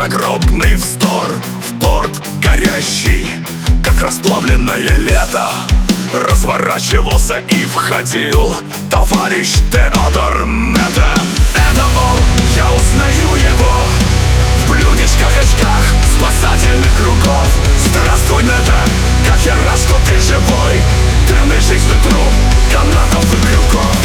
Загробный вздор в порт горящий, как расплавленное лето, разворачивался и входил товарищ Теодор Мета. Это он, я узнаю его в блюдечках, очках, спасательных кругов. Здравствуй, Мета, как я рад, что ты живой. Дрянный жизненный труп, канатов и крюков.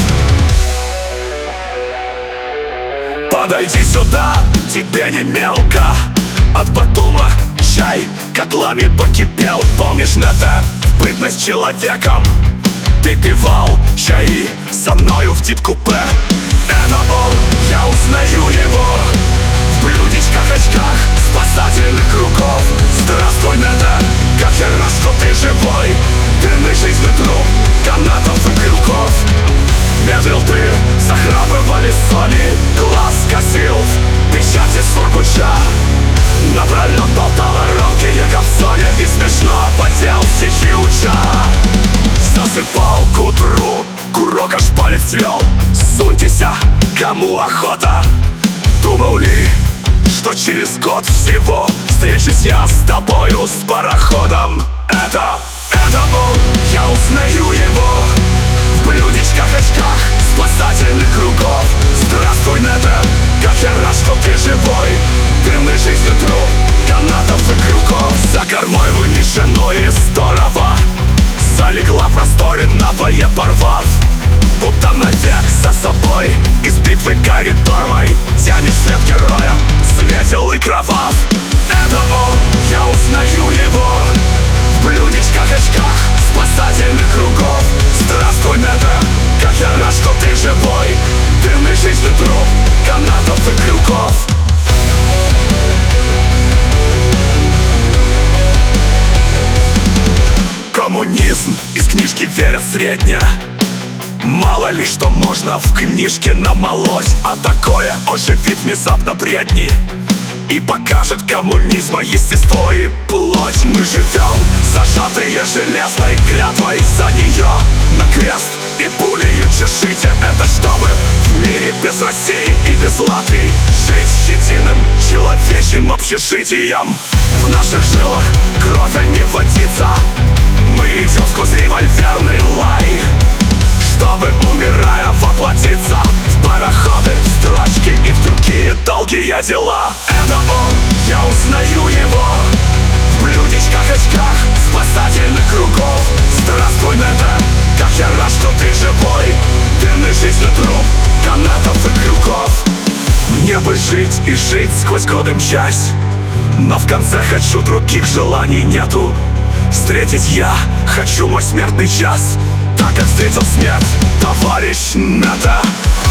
Подойди сюда, тебе не мелко. От Батума чай котлами покипел. Помнишь, Мета, в бытность человеком ты пивал чаи со мною в тип-купе. Это он, я узнаю его в блюдечках, очках, спасательных кругов. Здравствуй, Мета, как я рад, что ты живой. Длинный жизненный труп, канатов и крюков. Медлил ты, захрапывали соли, глаз косил в печати сургуча. Напролет болтала ронкие капсоли, и смешно потел сечи уча. Засыпал к утру, курок аж палец цвел. Суньтеся, кому охота. Думал ли, что через год всего встречусь я с тобою с пароходом? Это он, я узнаю его в блюдечках, очках, спасательных кругов. Здравствуй, Мета, как я рад, что ты живой. Длинный жизненный труп, канатов и крюков. За кормой вынесено и здорово залегла в просторе надвое порвав. Будто навек за собой из битвы коридорной тянет след героя, светел и кровав. Это он, я узнаю его в блюдечках, очках, спасательных кругов. Здравствуй, Мета, как я рад, что ты живой. Длинный жизненный труп, канатов и крюков. Коммунизм из книжки верят средня. Мало ли что можно в книжке намолоть, а такое оживит внезапно бредни и покажет коммунизма естество и плоть. Мы живем, зажатые железной клятвой, за нее на крест и пулею чешите. Это чтобы в мире без России и без Латвии жить щетиным человечьим общежитием. В наших жилах кровь, а не водится. Мы идем сквозь револьверный лай, чтобы, умирая, воплотиться в пароходы, в строчки и в другие долгие дела. Это он, я узнаю его в блюдечках, очках, спасательных кругов. Здравствуй, Мета, как я рад, что ты живой. Длинный жизненный труп, канатов и крюков. Мне бы жить и жить, сквозь годы мчась, но в конце хочу, других желаний нету. Встретить я хочу мой смертный час, так как встретил смерть товарищ Мета.